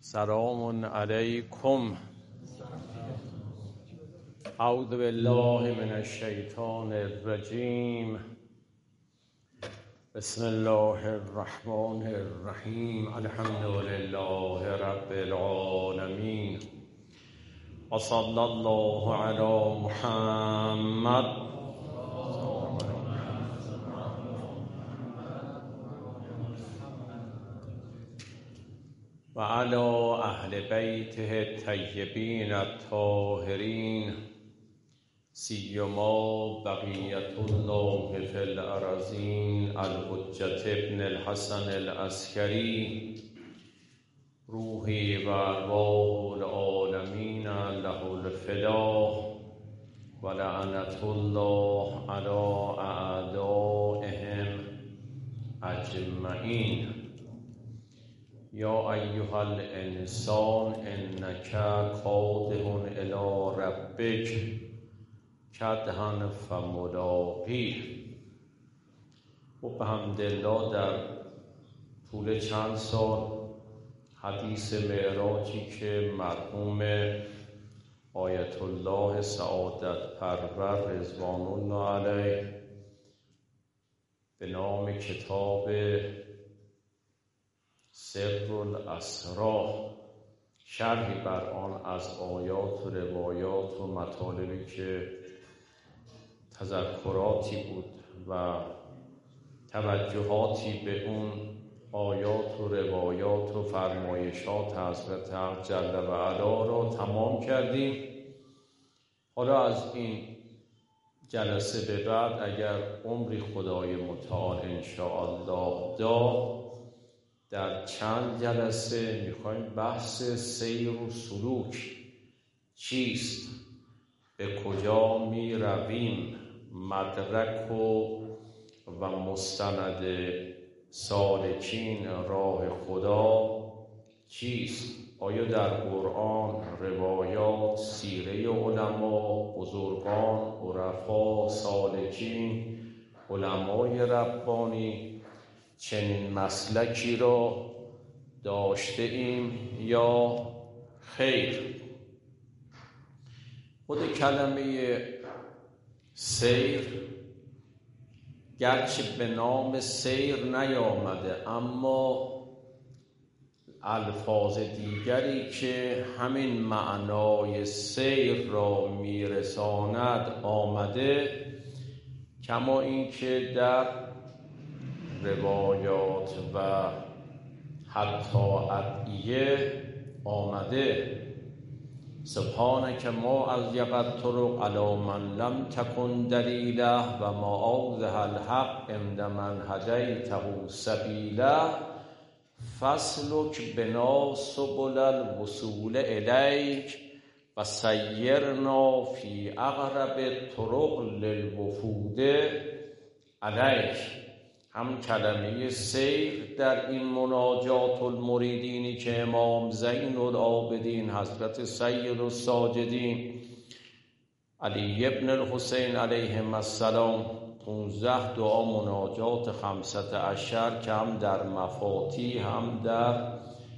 سلام علیکم. اعوذ بالله من الشیطان الرجیم. بسم الله الرحمن الرحیم. الحمد لله رب العالمین و صلی الله علی محمد و علی اهل بیته الطیبین الطاهرین سیما بقیة الله فی الارضین الحجة ابن الحسن العسکری روحی و ارواح العالمین له الفدا و لعنة الله علی اعدائهم اجمعین. یا ایها الانسان انک کادح الی ربک کدحا فملاقیه. و بحمدالله در طول چند سال حدیث معراجی که مرحوم آیت الله سعادت پرور رضوان الله علیه به نام کتاب سر الاسرار شرحی بر آن از آیات و روایات و مطالبی که تذکراتی بود و توجهاتی به اون آیات و روایات و فرمایشات حضرت حق جل و علا را تمام کردیم. حالا از این جلسه به بعد اگر عمری خدای متعال انشاءالله داد در چند جلسه میخوایم بحث سیر و سلوک چیست، به کجا می رویم، مدرک و مستند سالکین راه خدا چیست. آیا در قرآن، روایات، سیره علما، بزرگان، عرفا، سالکین، علمای ربانی چنین مسلکی را داشته ایم یا خیر؟ خود کلمه سیر گرچه به نام سیر نیامده، اما الفاظ دیگری که همین معنای سیر را میرساند آمده، کما اینکه در روایات و حتی ادعیه آمده سبحانک ما از طرق علی من لم تکن دلیله و ما اوضح الحق عند من هدیته سبیله فاسلک بنا سبل الوصول الیک و سیرنا فی اقرب الطرق للوفود الیک. هم کلمه سیر در این مناجات المریدینی که امام زین العابدین حضرت سید الساجدین علی ابن الحسین علیهم السلام 15 دعا مناجات 15 که هم در مفاتی هم در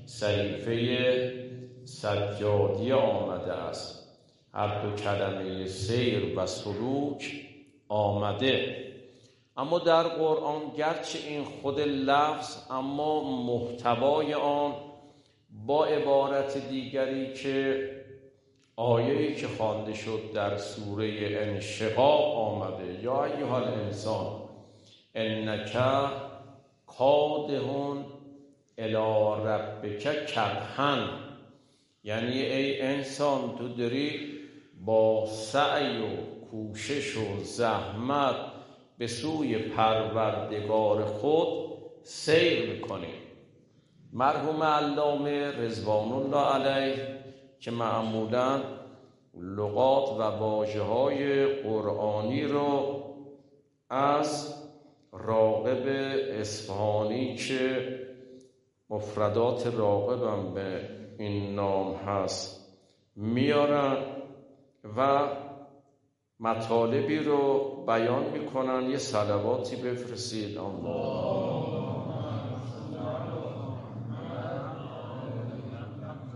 صحیفه سجادی آمده است. هر دو کلمه سیر و سلوک آمده، اما در قرآن گرچه این خود لفظ، اما محتوای آن با عبارت دیگری که آیه‌ای که خوانده شد در سوره انشقاق آمده، یا ایها الانسان انک کادح الی ربک کدحا، یعنی ای انسان تو داری با سعی و کوشش و زحمت به سوی پروردگار خود سیر میکنیم. مرحوم علامه رضوان الله علیه که معمولاً لغات و واژه‌های قرآنی رو از راغب اصفهانی که مفردات راغب هم به این نام هست میارن و مطالبی رو بیان میکنن. یه صلواتی بفرستید. الله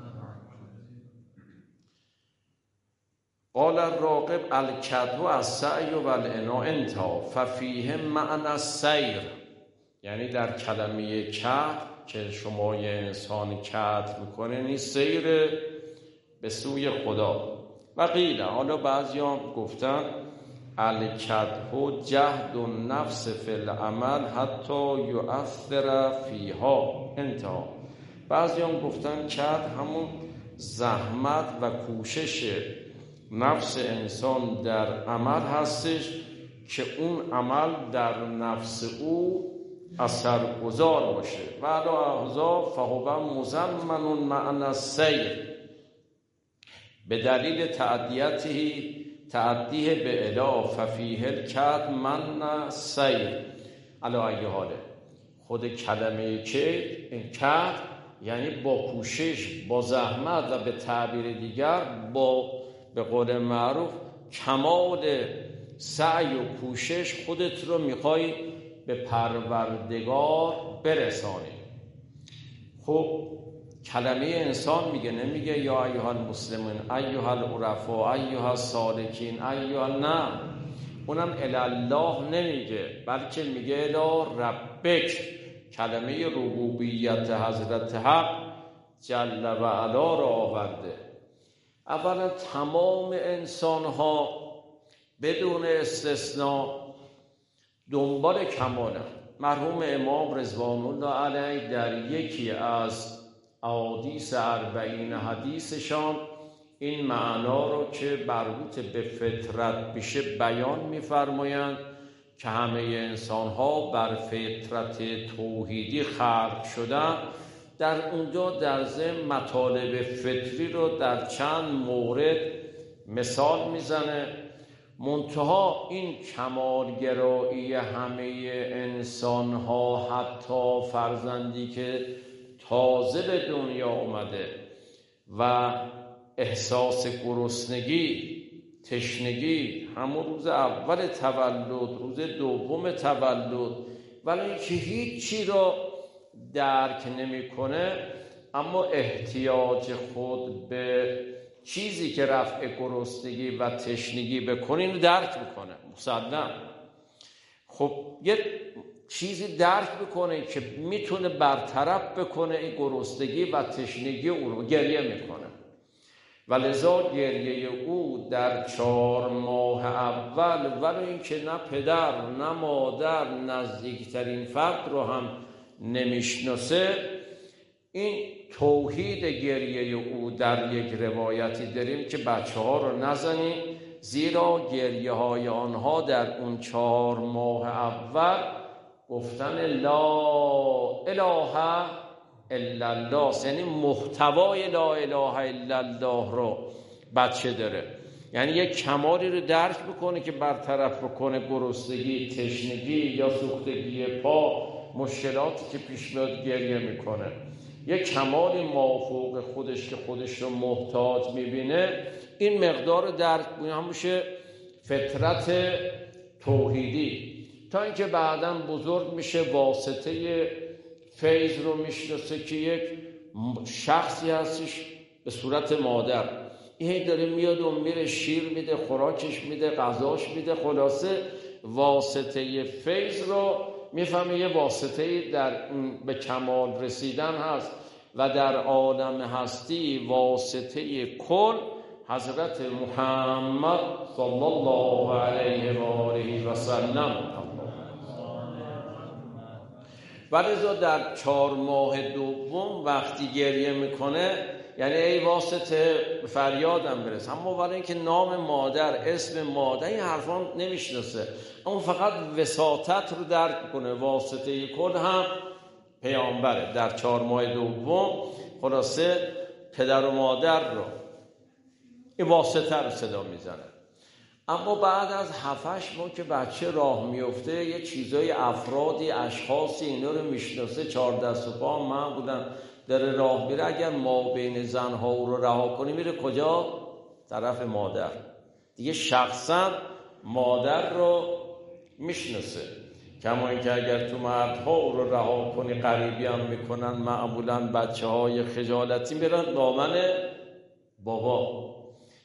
قال الراغب الکدو از سعی و العناء انتهى ففیه معنی السیر، یعنی در کلمه کدر که شما یه انسان کدر میکنه نیست، سیر به سوی خدا. و قیل، حالا بعضی هم گفتن الکدو جهد النفس فی العمل حتی یؤثر فیها انتهى. بعضی هم گفتن کدر همون زحمت و کوشش نفس انسان در عمل هستش که اون عمل در نفس او اثرگذار باشه. و علی هذا فهو مضمن معنی السیر به دلیل تعدیه به اله ففیه الکد من سیر. علی ای حاله، خود کلمه کد یعنی با کوشش، با زحمت و به تعبیر دیگر با به قول معروف کمال سعی و کوشش خودت رو میخوای به پروردگار برسانی. خب کلمه انسان میگه، نمیگه یا ایها المسلمون، ایها العرفاء، ایها السالکین، ایها، نه، اونم الله نمیگه، بلکه میگه الی ربک. کلمه ربوبیت حضرت حق جل و علا را آورده. اولا تمام انسان ها بدون استثناء دنبال کمالن. مرحوم امام رضوان الله علیه در یکی از احادیث 40 حدیثشان این معنا رو که مربوط به فطرت میشه بیان می‌فرمایند که همه انسان ها بر فطرت توحیدی خلق شدن. در اونجا در ضمن مطالب فطری رو در چند مورد مثال میزنه. منتها این کمالگرایی همه انسان ها، حتی فرزندی که تازه به دنیا اومده و احساس گرسنگی، تشنگی همون روز اول تولد، روز دوم تولد، ولی که هیچی را درک نمی‌کنه، اما احتیاج خود به چیزی که رفع گرسنگی و تشنگی بکنه اینو درک میکنه مسلم. خب یه چیزی درک میکنه که میتونه برطرف بکنه این گرسنگی و تشنگی او رو، گریه میکنه. و لذا گریه او در 4 ماه اول، ولی این که نه پدر نه مادر نزدیکترین فرد رو هم نمیشناسه، این توحید گریه او در یک روایتی داریم که بچه ها رو نزنیم، زیرا گریه های آنها در اون 4 ماه اول گفتن لا اله الا الله، یعنی محتوای لا اله الا الله رو بچه داره. یعنی یک کمالی رو درک بکنه که برطرف بکنه گرسنگی، تشنگی یا سوختگی پا، مشکلاتی که پیش میاد گریه میکنه. یک کمال مافوق خودش که خودش رو محتاج میبینه، این مقدار درک میشه فطرت توحیدی، تا اینکه بعداً بزرگ میشه، واسطه فیض رو میشناسه که یک شخصی هستش به صورت مادر، این داره میاد و میره، شیر میده، خوراکش میده، غذاش میده، خلاصه واسطه فیض رو میفهمه یه واسطه در به کمال رسیدن هست. و در عالم هستی واسطه کل حضرت محمد صلی الله علیه و آله و سلم. ولذا در 4 ماه دوم وقتی گریه میکنه، یعنی ای واسطه فریادم برس، اما برای اینکه نام مادر، اسم مادر، این حرفان نمیشناسه، اما فقط وساطت رو درک کنه. واسطه کل هم پیامبره. در 4 ماه دوم خلاصه پدر و مادر رو، این واسطه رو صدا میزنه. اما بعد از 7-8 ماه که بچه راه میفته، یه چیزای افرادی، اشخاصی اینا رو میشناسه، 4 دست و پا من بودن، داره راه میره، اگر ما بین زنها او رو رها کنی میره کجا؟ طرف مادر دیگه. شخصا مادر رو میشناسه. کما اینکه اگر تو مردها او رو رها کنی قریبی هم میکنن، معمولا بچه های خجالتی میرن دامن بابا.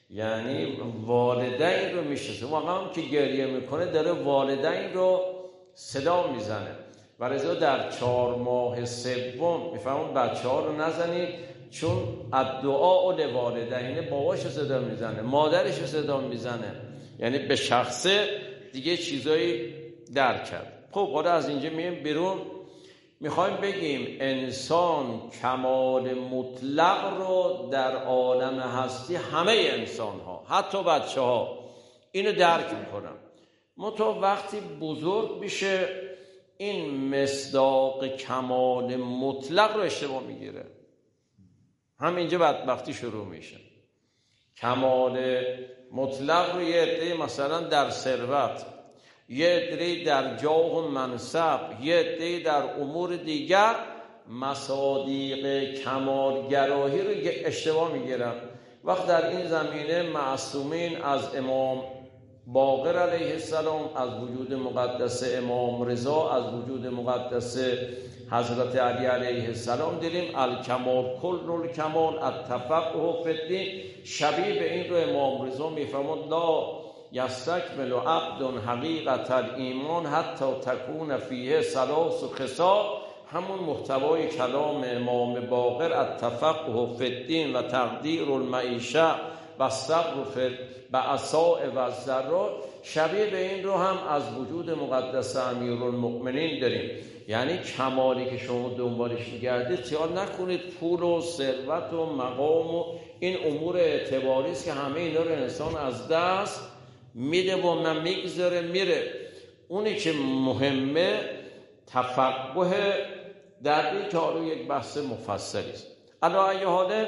یعنی والدین رو میشناسه. واقعا که گریه میکنه داره والدین رو صدا میزنه. و رضا در 4 ماه سوم میفهمون بچه ها رو نزنید، چون الدعاء لوالدین، باباش رو صدا میزنه، مادرش رو صدا میزنه، یعنی به شخصه دیگه چیزایی درک کرد. خب حالا از اینجا میایم بیرون، میخوایم بگیم انسان کمال مطلق رو در عالم هستی همه انسان ها، حتی بچه ها اینو درک میکنن. منتها وقتی بزرگ میشه این مصداق کمال مطلق رو اشتباه میگیره، همینجا بدبختی شروع میشه. کمال مطلق رو یه عده مثلا در ثروت، یه عده در جاه و منصب، یه عده در امور دیگر مصادیق کمالگرایی رو اشتباه میگیرن. وقت در این زمینه معصومین از امام باقر علیه السلام، از وجود مقدس امام رضا، از وجود مقدس حضرت علی علیه السلام دیدیم الکمال کل الکمال التفقه فی الدین. شبیه به این رو امام رضا میفرمود لا یستکمل عبد حقیقت الایمان حتی تکون فیه 3 خصال. همون محتوای کلام امام باقر التفقه فی الدین و تقدیر المعیشه و صبر فی بعصاء و ضراء، شبیه به این رو هم از وجود مقدس امیرالمؤمنین داریم. یعنی کمالی که شما دنبالش می‌گردید خیال نکنید پول و ثروت و مقام و این امور اعتباری است که همه اینا رو انسان از دست میده و میگذاره میره. اونی که مهمه تفقه در این که حالا یک بحث مفصلی است. علی ای حال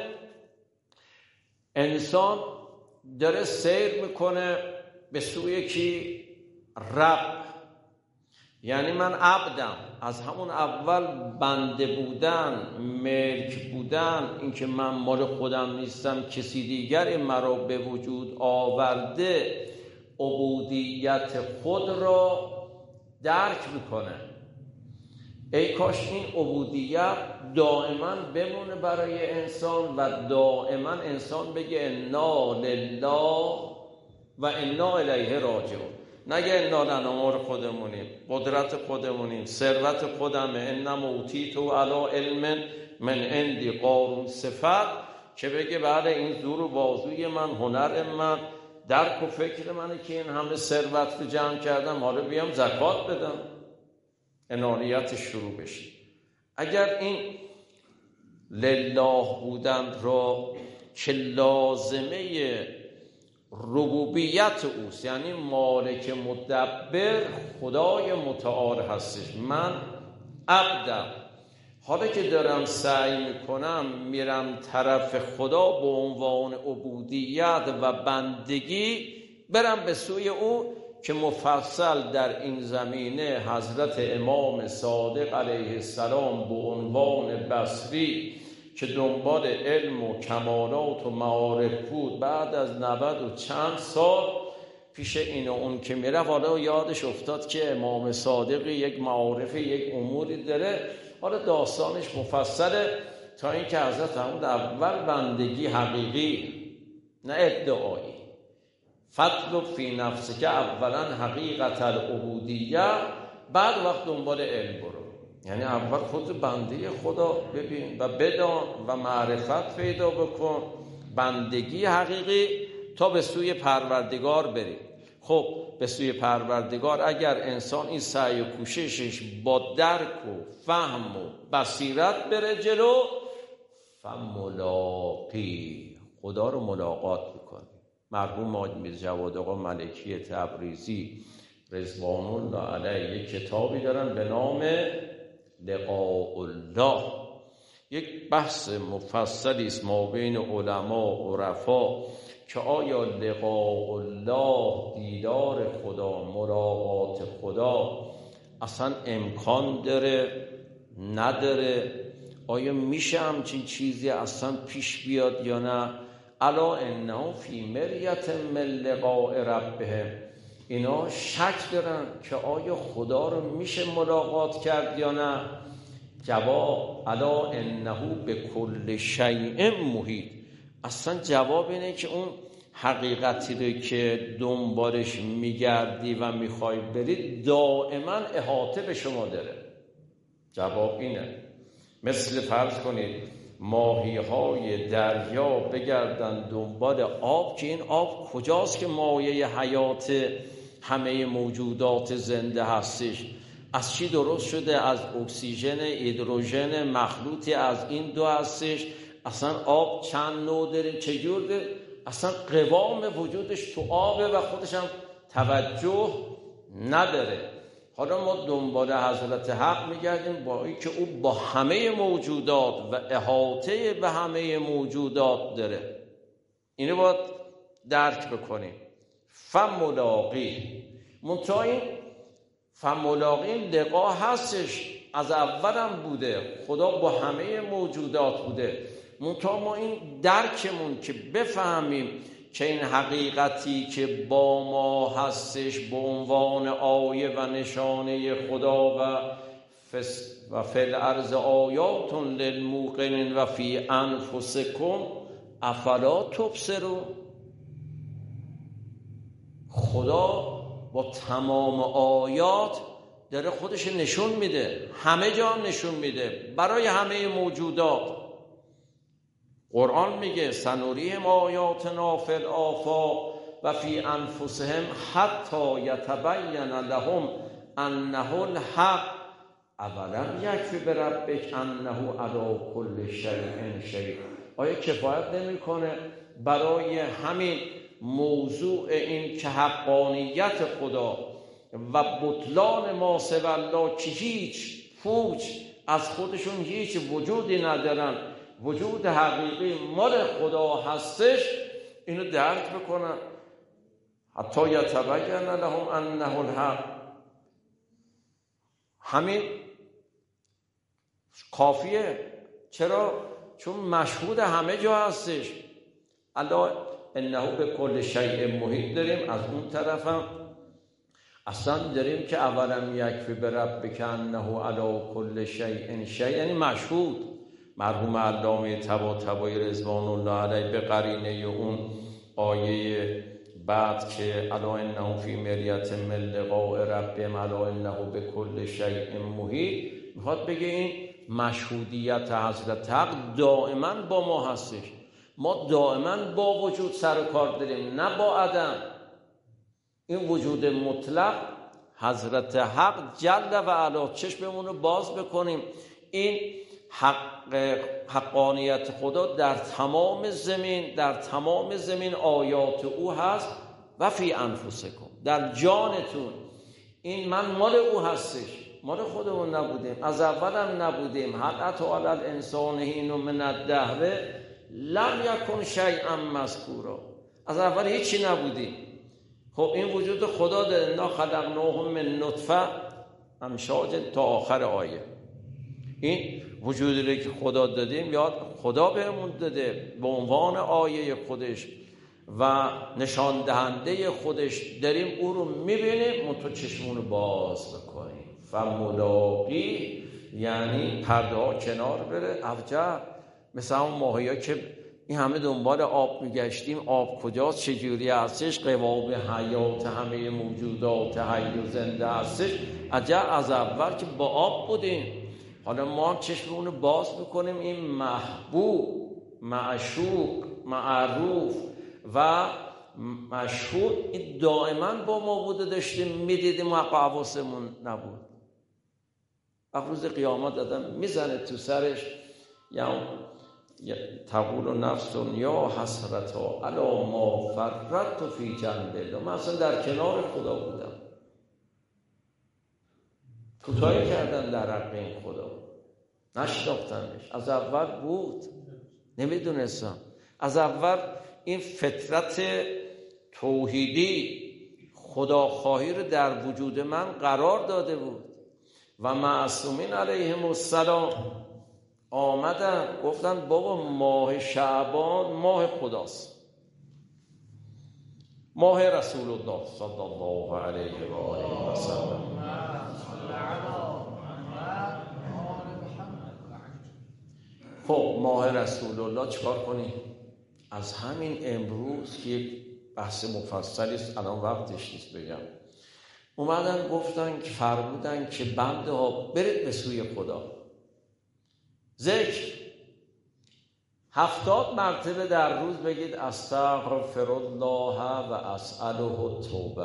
انسان داره سیر میکنه به سوی کی؟ رب. یعنی من عبدم، از همون اول بنده بودن، ملک بودن، اینکه من مال خودم نیستم کسی دیگر مرا به وجود آورده، عبودیت خود را درک میکنه. ای کاش این عبودیت دائما بمونه برای انسان و دائما انسان بگه انا لله و انا الیه راجعون. نگه انا لنمار خودمونیم، قدرت خودمونیم، ثروت خودمه، انما اوتیتو علی علم من عندی قارون صفت، که بگه بعد این زور و بازوی من، هنر من، درک و فکر منه که این همه ثروت رو جمع کردم، حالا بیام زکات بدم، انانیت شروع بشه. اگر این لله بودن را که لازمه ربوبیت اوست، یعنی مالک مدبر خدای متعال هستش، من عبدم، حالا که دارم سعی میکنم میرم طرف خدا به عنوان عبودیت و بندگی، برم به سوی او که مفصل در این زمینه حضرت امام صادق علیه السلام به عنوان بصری که دنبال علم و کمالات و معارف بود، بعد از 90 و چند سال پیش این و اون که میره، حالا یادش افتاد که امام صادق یک معارف یک اموری داره، حالا داستانش مفصله تا این که حضرت فرمود اول بندگی حقیقی نه ادعایی، فطلب فی نفسک که اولا حقیقت العبودیه، بعد وقت دنبال علم برو. یعنی اول خود بنده خدا ببین و بدان و معرفت پیدا بکن، بندگی حقیقی، تا به سوی پروردگار بری. خب به سوی پروردگار اگر انسان این سعی و کوششش با درک و فهم و بصیرت بره جلو، فملاقی خدا رو ملاقات میکنه. مرحوم حاج میرزا جواد آقا ملکی تبریزی رضوان الله علیه یک کتابی دارن به نام لقاء الله، یک بحث مفصلی است ما بین علما و عرفا که آیا لقاء الله، دیدار خدا، ملاقات خدا اصلا امکان داره نداره، آیا میشه همچین چیزی اصلا پیش بیاد یا نه؟ الا انه فی مریت من لقاء ربهم، اینا شک دارن که آیا خدا رو میشه ملاقات کرد یا نه. جواب الا انه به کل شیء محیط، اصلا جواب اینه که اون حقیقتی رو که دنبالش میگردی و میخوای بری دائما احاطه به شما داره. جواب اینه، مثل فرض کنید ماهی‌های دریا بگردن دنبال آب که این آب کجاست که مایه حیات همه موجودات زنده هستش. از چی درست شده؟ از اکسیژن، هیدروژن، مخلوطی از این دو هستش. اصلا آب چند نوع داره، چجور داره؟ اصلا قوام وجودش تو آبه و خودش هم توجه نداره. حالا ما دنبال حضرت حق میگردیم با اینکه او با همه موجودات و احاطه به همه موجودات داره. اینو باید درک بکنیم. فملاقی منتها این فملاقی لقا هستش، از اولم بوده، خدا با همه موجودات بوده. منتها ما این درکمون که بفهمیم که این حقیقتی که با ما هستش به عنوان آیه و نشانه خدا و فی الارض آیات للموقنین و فی انفسکم افلا تبصرون. خدا با تمام آیات داره خودش نشون میده، همه جا نشون میده برای همه موجودات. قرآن میگه سنوریهم آیاتنا فی الآفاق و فی انفسهم حتی یتبین لهم انه الحق اولم یکفی بربک انه علی کل شیء شهید. آیا کفایت نمیکنه برای همین موضوع این که حقانیت خدا و بطلان ما سوی الله که هیچ پوچ از خودشون هیچ وجودی ندارن، وجود حقیقی مال خدا هستش، اینو درک بکنن. حتی یتبین لهم انه الحق. همین کافیه. چرا؟ چون مشهود همه جا هستش. الله انه به کل شیء محیط داریم. از اون طرفم اصلا داریم که اولم یکفی بربک انه علی کل شیء شهید، یعنی مشهود. مرحوم علامه طباطبایی رضوان الله علیه به قرینه اون آیه بعد که الا انه فی مریة من لقاء ربهم الا انه به کل شیء محیط، میخواد بگه این مشهودیت حضرت حق دائما با ما هستش. ما دائما با وجود سر و کار داریم، نه با عدم. این وجود مطلق حضرت حق جل و علا، چشممون رو باز بکنیم، این حقانیت خدا در تمام زمین آیات او هست. و فی انفسکم، در جانتون. این من مال او هستش، مال خودمون نبودیم، از اول هم نبودیم. هل اتی علی الانسان حین من الدهر لم یکن شیئا مذکورا. از اول هیچی نبودیم. خب این وجود خدا داره. انا خلقناهم من نطفه امشاج تا آخر آیه. این وجودی رو که خدا دادیم یاد خدا بهمون داده به عنوان آیه خودش و نشان دهنده خودش، داریم او رو میبینیم، منتها چشمون رو باز بکنیم. فملاقی یعنی پرده ها کنار بره. عجب، مثل همون ماهی‌ها که این همه دنبال آب میگشتیم، آب کجاست، چجوری هستش، قوام حیات همه موجودات حی و زنده هستش. عجب، از اول که با آب بودیم، حالا ما هم چشممون رو باز بکنیم. این محبوب، معشوق، معروف و مشهود این دائما با ما بوده، داشتیم میدیدیم و حواسمون نبود. روز قیامت آدم میزنه تو سرش، یا تقول نفس یا حسرتا علی ما فرطت فی جنب الله. من اصلا در کنار خدا بودم، کوتاهی کردن در حق این خدا، نشناختنش. از اول بود، نمیدونستم. از اول این فطرت توحیدی خداخواهی رو در وجود من قرار داده بود. و معصومین علیهم السلام آمدن گفتن بابا ماه شعبان ماه خداست، ماه رسول الله صلی الله علیه و آله و سلم. خب ماه رسول الله چیکار کنیم؟ از همین امروز که یک بحث مفصلی است، الان وقتش نیست بگم، اومدن گفتن که فرمودن که بنده ها برید به سوی خدا. ذکر 70 مرتبه در روز بگید استغفر الله و اسأله التوبه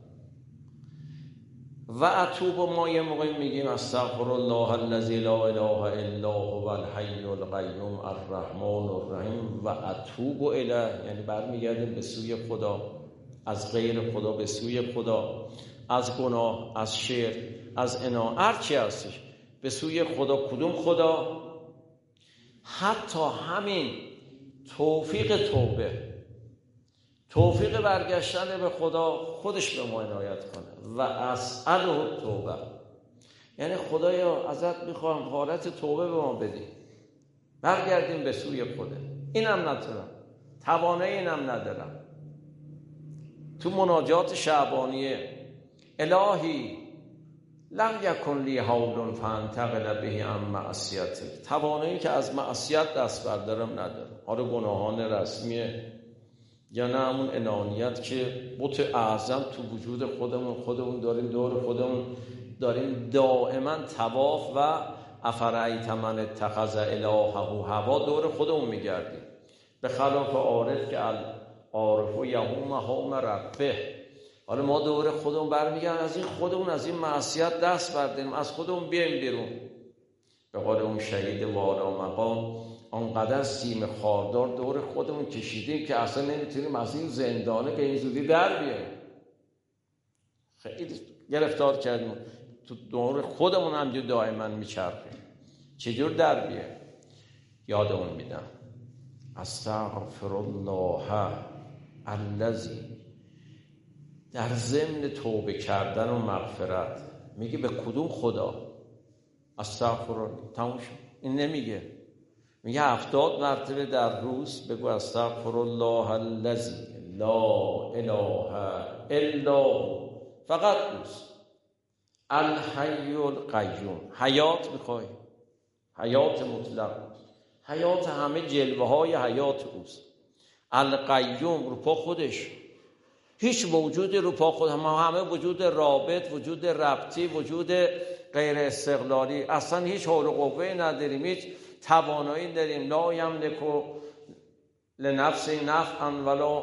و اتوب. ما یه موقع میگیم استغفر الله الذی لا اله الا هو الحی القیوم الرحمن الرحیم و اتوب الیه، یعنی برمیگردیم به سوی خدا، از غیر خدا به سوی خدا، از گناه، از شرک، از عنا، هر چی هستش به سوی خدا. کدوم خدا؟ حتی همین توفیق توبه، توفیق برگشتن به خدا خودش به ما عنایت کنه. و اسأله التوبه، یعنی خدایا ازت میخوام حالت توبه به ما بدی، برگردیم به سوی خدا. اینم ندارم، توانایی اینم ندارم. تو مناجات شعبانیه الهی لم یکن لی حول فانتقل به عن معصیتک، توانایی که از معصیت دست بردارم ندارم. حالا گناهان رسمیه یا نه همون انانیت که بت اعظم تو وجود خودمون داریم، دور خودمون داریم دائما طواف و افرایت من اتخذ الهه هوا دور خودمون میگردیم، به خلاف عارف که عارف و یهوم هم ربه. حالا ما دور خودمون برمیگردیم، از این خودمون از این معصیت دست برداریم، از خودمون بیایم بیرون. به قول اون شهید والا مقام، آنقدر سیم خاردار دور خودمون کشیدیم که اصلا نمیتونیم از این زندانه به این زودی در بیاییم. خیلی گرفتار کردیم، تو دور خودمون هم دائما میچرخیم. چجور در بیاییم؟ یادمون میدم استغفر الله الذی، در ضمن توبه کردن و مغفرت میگه به کدوم خدا؟ استغفر الله، تموم شد. این نمیگه، میگه 70 مرتبه در روز بگو استغفر الله الذی لا اله الا هو، فقط روز الحی القیوم. حیات میخوای؟ حیات مطلق، حیات همه جلوه های حیات اوست. القیوم رو پا خودش، هیچ موجودی رو پا خود، همه وجود رابط، وجود ربطی، وجود غیر استقلالی، اصلا هیچ حول و قوه نداریم، هیچ توانایی نداریم. لا یملک لنفس نفعا ولا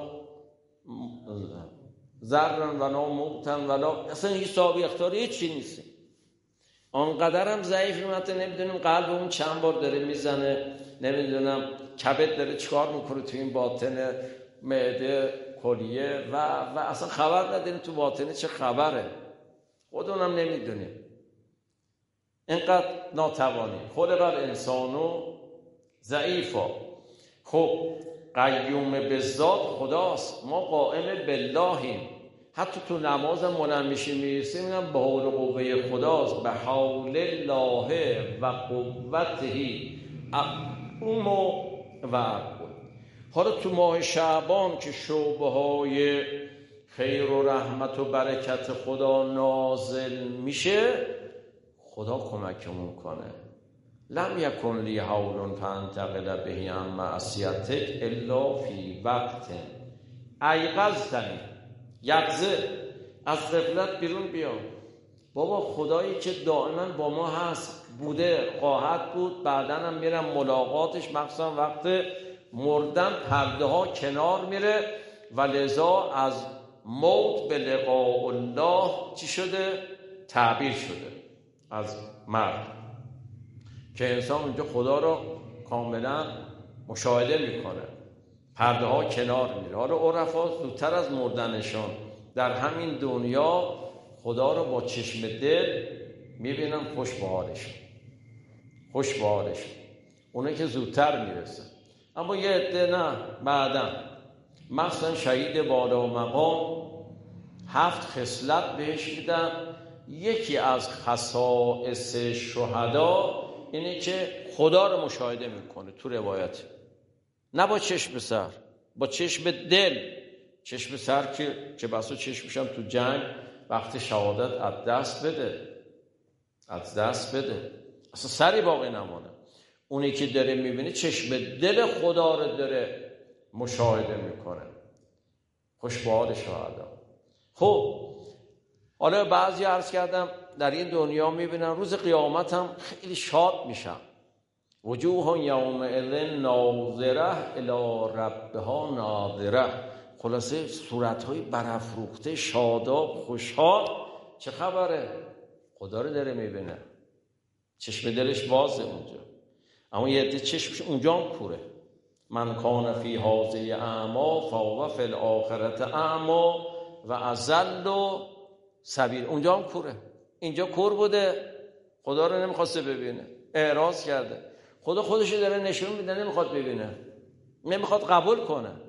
ضرا ولا موتا ولا، اصلا هیچ صاحب اختیار هیچی نیستیم. آنقدر هم ضعیفیم حتی نمیدونیم قلبمون چند بار داره میزنه، نمیدونم کبد داره چیکار میکنه تو این باطن معده کلیه و اصلا خبر نداریم تو باطنه چه خبره، خودمونم نمیدونیم. اینقدر ناتوانی. خلق الانسانو ضعیفا. خب قیوم به ذات خداست، ما قائم باللهیم. حتی تو نماز ملم میشیم میرسیم اینم به حول و قوه خداست، به حول الله و قوته اقوم و اقوم. حالا تو ماه شعبان که شعبه های خیر و رحمت و برکت خدا نازل میشه، خدا کمکمون کنه. لم یکن لی حول فانتقل به عن معصیتک الا فی وقت ایقظتنی. یقظه، از غفلت بیرون بیا. بابا خدایی که دائما با ما هست، بوده، خواهد بود، بعدن هم میرم ملاقاتش، مخصوصا وقت مردن پرده ها کنار میره و لذا از موت به لقاء الله چی شده؟ تعبیر شده از مرد، که انسان اونجا خدا رو کاملا مشاهده میکنه، پرده ها کنار میره. حالا عرفا زودتر از مردنشان در همین دنیا خدا رو با چشم دل میبینن، خوش به حالشون، خوش به حالشون، اونه که زودتر میرسه. اما یه عده نه، بعداً مثلا شهید بالا مقام 7 خصلت بهش میدن. یکی از خصائص شهدا اینه که خدا رو مشاهده میکنه تو روایت، نه با چشم سر، با چشم دل. چشم سر که چه بسا چشمشم تو جنگ وقت شهادت از دست بده، از دست بده، اصلا سری باقی نمانه. اونی که داره میبینه چشم دل خدا رو داره مشاهده میکنه. خوش به حال شهدا. خب حالا بعضی عرض کردم در این دنیا میبینن روز قیامت هم خیلی شاد میشن. وجوه یومئذ ناظره الی ربها ناظره. خلاصه صورتهای برافروخته، شاداب، خوشحال. چه خبره؟ خدا رو داره میبینه، چشم دلش بازه اونجا. اما یه عده چشمش اونجا هم کوره. من کان فی هذه اعما فهو فی الاخره اعما و اضل سبیل. اونجا هم کوره، اینجا کور بوده، خدا رو نمیخواسته ببینه، اعراض کرده. خدا خودش داره نشون میده نمیخواد ببینه، نمیخواد قبول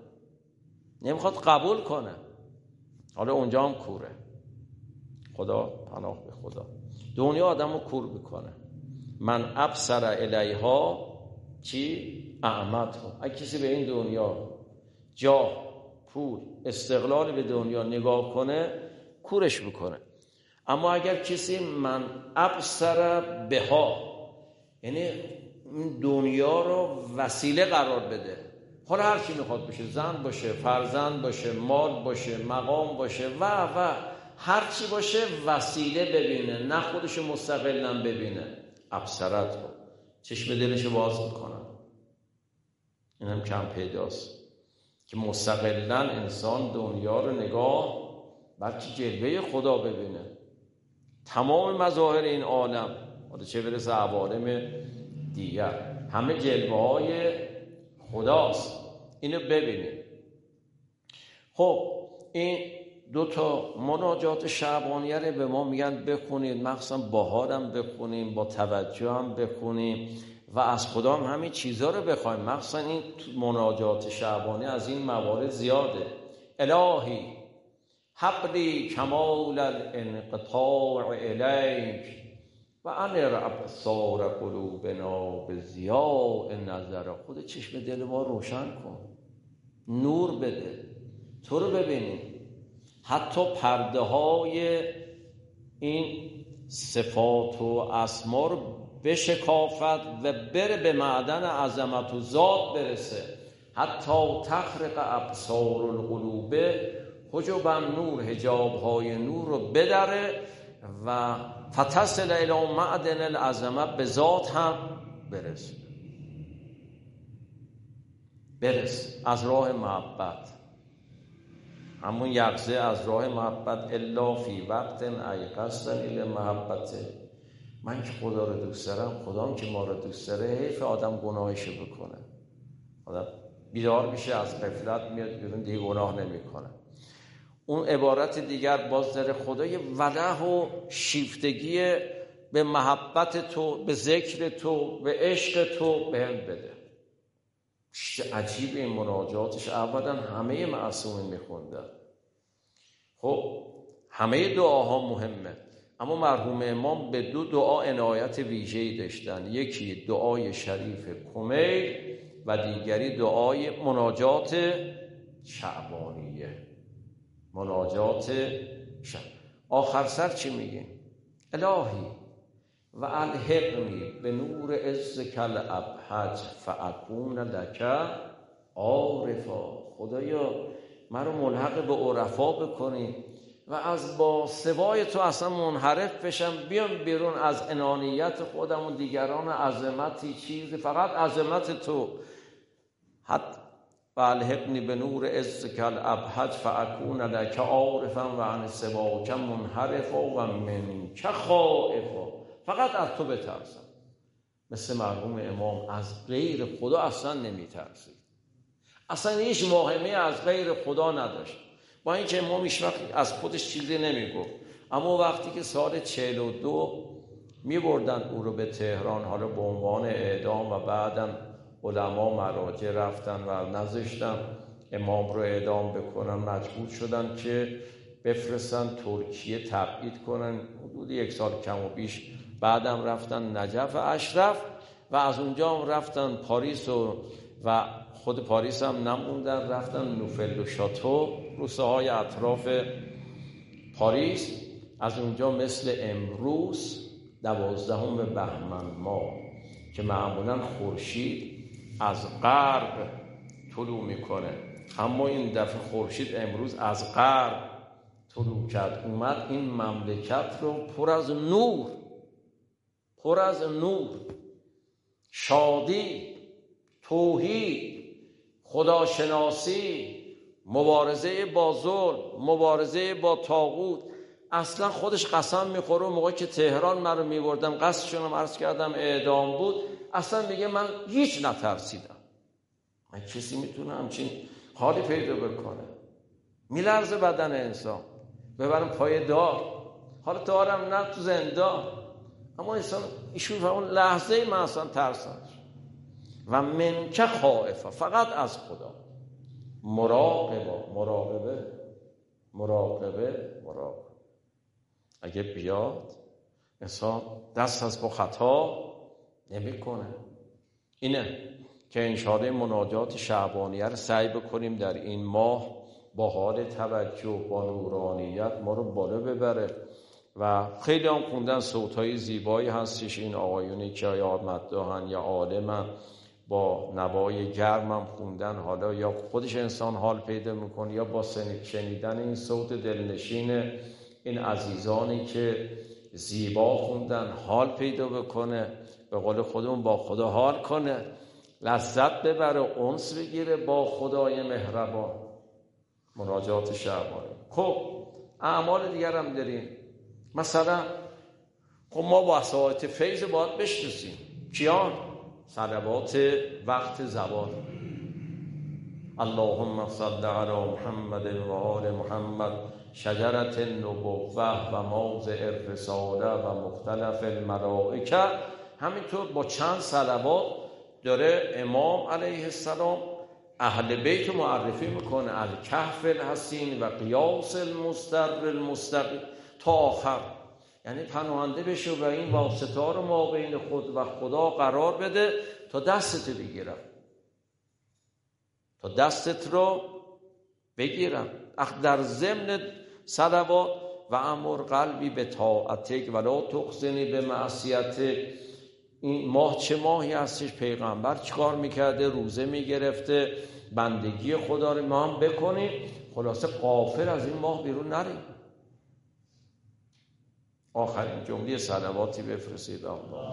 کنه. حالا اونجا هم کوره. خدا پناه به خدا. دنیا آدمو کور میکنه. من ابصر الیها چی؟ اعمته. اگه کسی به این دنیا جاه، پول، استقلال به دنیا نگاه کنه کورش میکنه. اما اگر کسی من ابصر بها، یعنی این دنیا رو وسیله قرار بده، حالا هر چی میخواد بشه، زن باشه، فرزند باشه، مال باشه، مقام باشه و هر چی باشه، وسیله ببینه، نه خودش مستقلا ببینه. ابصرت رو چشم دلش باز میکنه. این هم کم پیداست که مستقلا انسان دنیا رو نگاه بلکه جلوه خدا ببینه. تمام مظاهر این عالم، حالا چه برسه عوالم دیگر، همه جلوه های خداست. اینو ببینید. خب این 2 مناجات شعبانیه رو به ما میگن بخونید، مخصوصا باحالم بخونیم، با توجه هم بخونیم و از خدا هم همین چیزا رو بخوایم. مخصوصا این مناجات شعبانی از این موارد زیاده. الهی حبلی کمال الانقطاع الیک و انر ابصار قلوبنا به ضیاء نظر. خود چشم دل ما روشن کن، نور بده، تو رو ببینیم. حتی پرده های این صفات و اسما رو بشکافت و بره به معدن عظمت و ذات برسه. حتی تخرق ابصار القلوب حجب نور، حجاب های نور رو بدره و فتصل الی معدن العظمه، به ذات هم برس از راه محبت. همون یقظه از راه محبت. الا فی وقت ایقظتنی لمحبته. من که خدا رو دوست دارم، خدام که ما رو دوست داره، حیف آدم گناهشو بکنه. آدم بیدار میشه، از غفلت میاد بیرون، دیگه گناه نمیکنه. اون عبارت دیگر باز داره خدای وله و شیفتگی به محبت تو، به ذکر تو، به عشق تو بهم بده. عجیب این مناجاتش. اولا همه معصومین میخوندن. خب همه دعاها مهمه، اما مرحوم امام به 2 دعا عنایت ویژه‌ای داشتن. یکی دعای شریف کمیل و دیگری دعای مناجات شعبانیه. مناجات شب. آخر سر چی میگه؟ الهی و الحقنی به نور عزک الابهج فاکون لک عارفا. خدایا من رو ملحق به عرفا بکنی و از با سوای تو اصلا منحرف بشم، بیام بیرون از انانیت خودم و دیگران، عظمتی چیزی، فقط عظمت تو. حتی و الحقنی به نور عزک الابهج فاکون لک عارفا و عن سواک منحرفا و منک خائفا. فقط از تو بترسم. مثل مرحوم امام از غیر خدا اصلا نمیترسید، اصلا هیچ واهمه از غیر خدا نداشت. با اینکه امام هیچ وقت از خودش چیزی نمیگفت، اما وقتی که سال 42 میبردن او رو به تهران، حالا به عنوان اعدام، و بعدم علما مراجع رفتن و نذاشتن امام رو اعدام بکنن، مجبور شدن که بفرستن ترکیه تبعید کنن. حدود 1 سال کم و بیش بعدم رفتن نجف اشرف و از اونجا هم رفتن پاریس و خود پاریس هم نموندن، رفتن نوفل و شاتو، روستاهای اطراف پاریس. از اونجا مثل امروز 12 بهمن ماه که معمولا خورشید از غرب طلوع میکنه. اما این دفعه خورشید امروز از غرب طلوع کرد، اومد این مملکت رو پر از نور، شادی، توحید، خداشناسی، مبارزه با ظلم، مبارزه با طاغوت. اصلا خودش قسم میخوره موقعی که تهران من رو میبردم، قصدشونم عرض کردم اعدام بود، اصلا میگه من هیچ نترسیدم. من کسی میتونه همچین حالی پیدا بکنه؟ میلرزه بدن انسان، ببرم پای دار، حالا دارم نه تو زندان، اما انسان ایشون اون لحظه من اصلا ترسم و منکه خائفه، فقط از خدا. مراقبه. اگه بیاد انسان دست از با خطا نمی کنه. اینه که انشاءالله مناجات شعبانیه رو سعی بکنیم در این ماه با حال توجه، با نورانیت ما رو بالا ببره. و خیلی هم خوندن، صوتهای زیبایی هستش، این آقایونی که یا مداحن یا عالمن با نوای گرمم خوندن، حالا یا خودش انسان حال پیدا میکنه یا با شنیدن این صوت دلنشین این عزیزانی که زیبا خوندن حال پیدا بکنه، به قول خودمون با خدا حال کنه، لذت ببره، انس بگیره با خدای مهربان. مناجات شعبانی. خب اعمال دیگر هم داریم، مثلا خب ما با ساعت فیض باید بشناسیم. کیان؟ صلوات وقت زوال. اللهم صل علی محمد و آل محمد، شجرت النبوة و موضع الرساله و مختلف الملائکه. همینطور با چند صلوات داره امام علیه السلام اهل بیت معرفی میکنه، الکهف الحسین و قیاس المستقیم تا آخر. یعنی پناهنده بشه و این واسطه ها رو ما بین خود و خدا قرار بده تا دستت بگیرم، تا دستت رو بگیرم. در ضمن صلوات و امر قلبی به طاعتک ولا تخزنی به معصیتک. این ماه چه ماهی هستش؟ پیغمبر چیکار میکرده؟ روزه میگرفته، بندگی خدا رو ما هم بکنیم، خلاصه غافل از این ماه بیرون نریم. آخرین جمله صلواتی بفرستید.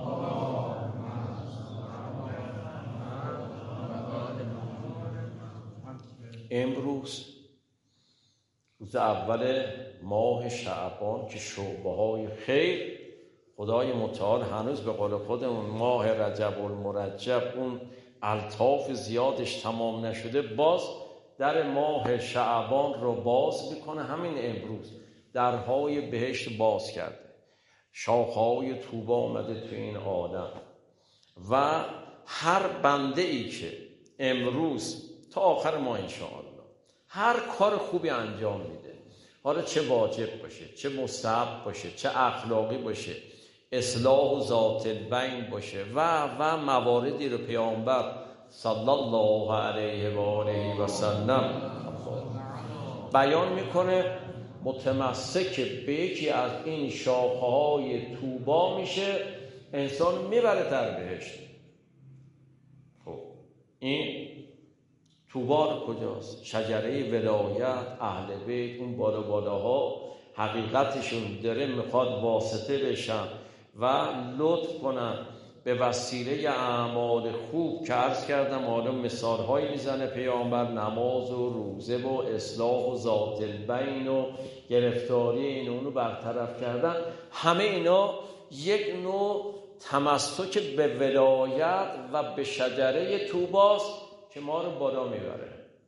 امروز روز اول ماه شعبان که شعبه‌های خیر، خدای متعال هنوز به قول خودمون ماه رجب المرجب اون الطاف زیادش تمام نشده، باز در ماه شعبان رو باز میکنه. همین امروز درهای بهشت باز کرده، شاخه‌های طوبی آمده تو این عالم و هر بنده ای که امروز تا آخر ماه انشاءالله هر کار خوبی انجام میده، حالا چه واجب باشه، چه مستحب باشه، چه اخلاقی باشه، اصلاح ذات البین باشه و مواردی رو پیامبر صلی الله علیه و آله و سلم بیان میکنه، متمسک به یکی از این شاخه‌های طوبا میشه، انسان میبره در بهشت. خب این طوبا کجاست؟ شجره ولایت، اهل بیت، اون بالاها حقیقتشون داره میخواد واسطه بشن و لطف کنن به وسیله اعمال خوب که عرض کردم. حالا مثالهایی میزنه پیامبر، نماز و روزه و اصلاح و ذات البین و گرفتاری این اونو برطرف کردن. همه اینا یک نوع تمسک به ولایت و به شجره طوباست که ما رو بالا میبره.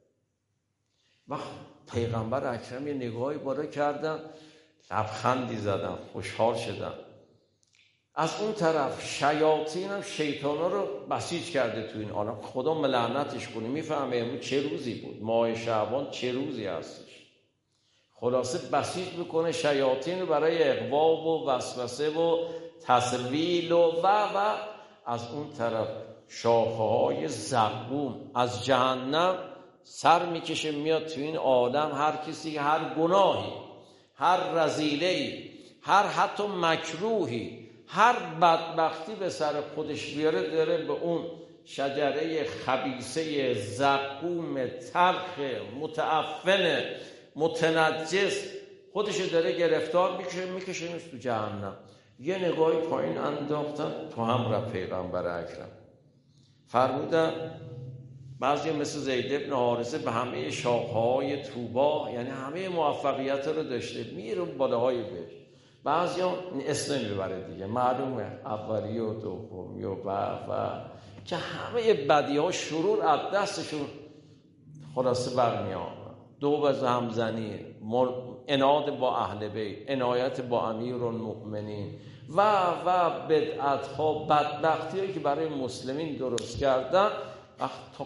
و پیغمبر اکرم یه نگاهی بالا کردن، لبخندی زدن، خوشحال شدن. از اون طرف شیاطین هم شیطانا رو بسیج کرده تو این عالم. خدا ملعنتش کنه. میفهمه امروز چه روزی بود، ماه شعبان چه روزی هستش. خلاصه بسیج میکنه شیاطین رو برای اغوا و وسوسه و تسویل و از اون طرف شاخه‌های زقوم از جهنم سر میکشه میاد تو این عالم. هر کسی هر گناهی، هر رذیله‌ای، هر حتی مکروهی، هر بدبختی به سر خودش بیاره، داره به اون شجره خبیثه زقوم تلخ متعفن متنجس خودشو داره گرفتار میکشنش تو جهنم. یه نگاهی پایین انداختن تو هم رفت پیغمبر اکرم فرمودن بعضی مثل زید بن حارثه به همه شاخه‌های طوبا یعنی همه موفقیت رو داشته میره بالاهای بهشت، بعضی هم اسم نمیبره دیگه معلومه اولی و دومی و که همه بدی ها شرور از دستشون خلاصه برمیاد. دو به همزنی، اناد با اهل بیت، عنایت با امیرالمؤمنین و بدعت ها بدبختی هایی که برای مسلمین درست کردن تا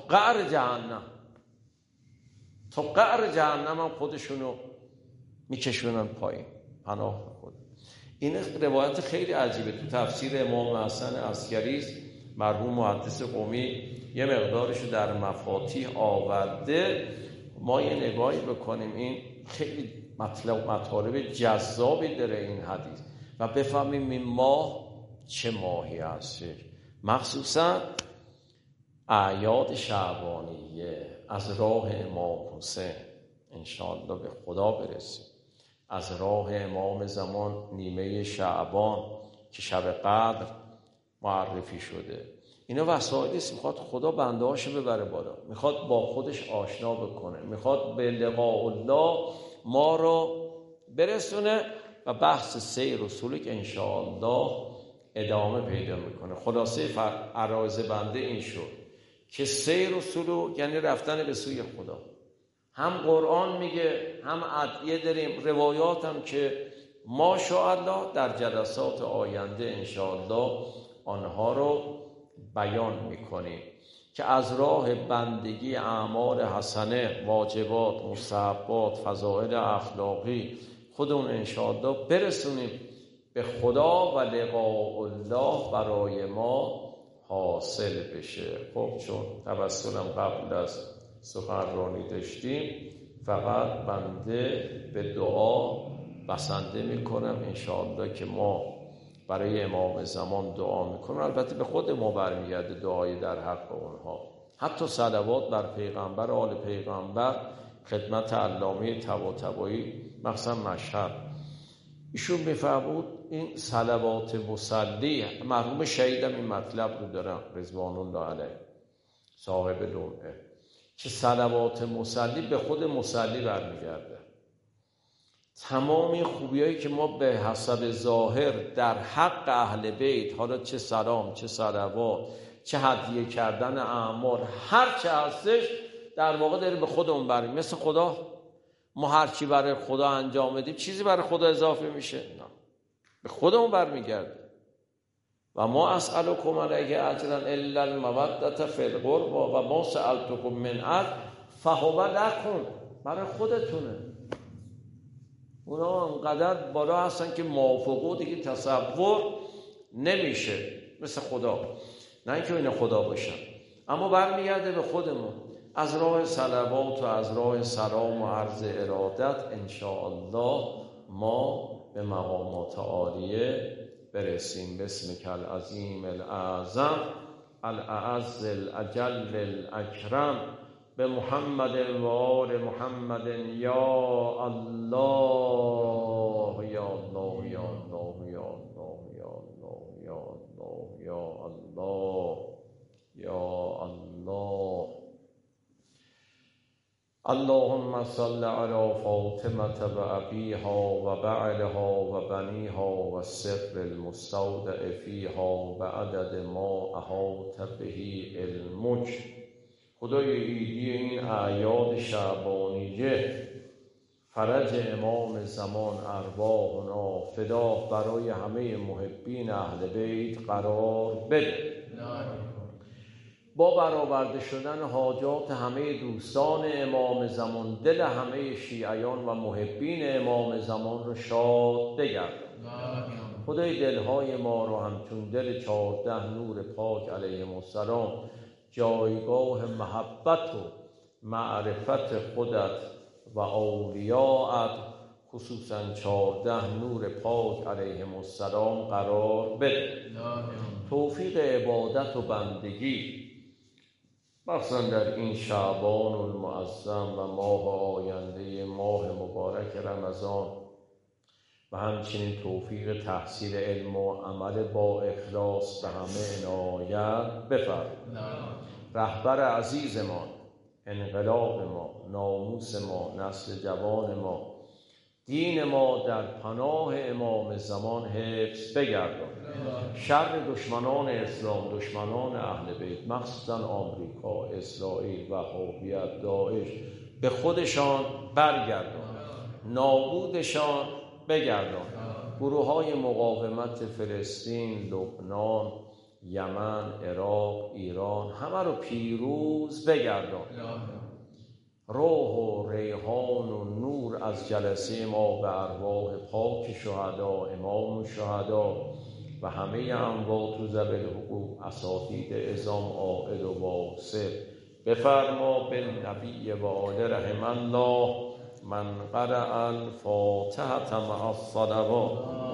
قعر جهنم هم خودشونو میکشونن پایین. پناه خود. این روایت خیلی عجیبه تو تفسیر امام حسن عسکری مرحوم محدث قمی یه مقدارشو در مفاتیح آورده. ما یه نگاهی بکنیم این خیلی مطالب جذابی داره این حدیث و بفهمیم این ماه چه ماهی هستش. مخصوصا اعیاد شعبانیه از راه امام حسین انشاءالله به خدا برسیم، از راه امام زمان نیمه شعبان که شب قدر معرفی شده. اینا وسایلی است میخواد خدا بنده هاشو ببره بالا، میخواد با خودش آشنا بکنه، میخواد به لقاء الله ما رو برسونه و بحث سیر و سلوک انشاءالله ادامه پیدا میکنه. خلاصه عرایض بنده این شد که سیر و سلوک یعنی رفتن به سوی خدا. هم قرآن میگه هم ادعیه داریم، روایات هم که ماشاءالله در جلسات آینده انشاءالله آنها رو بیان میکنیم که از راه بندگی اعمال حسنه، واجبات، مستحبات، فضائل اخلاقی خودمون انشاءالله برسونیم به خدا و لقاء الله برای ما حاصل بشه. خب چون توسلم قبل از سخنرانی داشتیم، فقط بنده به دعا بسنده میکنم انشاءالله که ما برای امام زمان دعا میکنم. البته به خود ما برمیگرده دعای در حق اونها، حتی صلوات بر پیغمبر، آل پیغمبر، خدمت علامه طباطبایی مثلا مشهد ایشون میفرمود این صلوات مصلی، مرحوم شهیدم این مطلب رو دارم رضوان الله علیه صاحب لمعه، که صلوات مصلی به خود مصلی برمیگرده. تمام خوبیایی که ما به حسب ظاهر در حق اهل بیت، حالا چه سلام، چه صلوات، چه هدیه کردن اعمال، هر چه هستش در واقع داره به خودمون برمیگرده. مثل خدا ما هر چی برای خدا انجام بدیم چیزی برای خدا اضافه میشه؟ نه، به خودمون برمیگرده. و ما اسألکم علیه اجرا الا المودة فی القربى و ما سألتکم من اجر فهو لکم، برای خودتونه. اونا انقدر بالا هستن که موافقو دیگه تصور نمیشه مثل خدا، نه اینکه این خدا باشن، اما برمیگرده به خودمون. از راه صلوات و از راه سلام و عرض ارادت انشاءالله ما به مقامات عالیه برسیم. بسمک العظیم الاعظم الاعز الاجل الاکرم به محمد و آل محمد یا الله یا الله یا الله یا الله یا الله یا الله یا الله یا الله. اللهم صل على فاطمة و ابیها و بعلها و بنیها و سر المستودع فیها و عدد ما احاط به علمک. خدای عیدی این اعیاد شعبانیه فرج امام زمان ارواحنا فدا برای همه محبین اهل بیت قرار بده. با برآورده شدن حاجات همه دوستان امام زمان دل همه شیعیان و محبین امام زمان رو شاد بگردان. خدای دلهای ما رو همچون دل 14 نور پاک علیهم السلام جایگاه محبت و معرفت خودت و اولیاءت، خصوصا 14 نور پاک علیهم السلام قرار بده. توفیق عبادت و بندگی مخصوصا در این شعبان المعظم و ماه آینده ماه مبارک رمضان و همچنین توفیق تحصیل علم و عمل با اخلاص به همه عنایت بفرمایید. رهبر عزیزمان، انقلاب ما، ناموس ما، نسل جوان ما، دین ما در پناه امام زمان حفظ بگردان. شر دشمنان اسلام، دشمنان اهل بیت، مخصوصا آمریکا، اسرائیل، وهابیت، داعش، به خودشان برگردان، نابودشان بگردان. گروه‌های مقاومت فلسطین، لبنان، یمن، عراق، ایران، همه رو پیروز بگردان. روح و ریحان و نور از جلسه ما به ارواح پاک شهدا، امام شهدا و همه اموات و ذوی الحقوق، اساتید عظام عائد و واصل بفرما. بالنبی و آل رحم الله من قرأ الفاتحة مع الصلوات.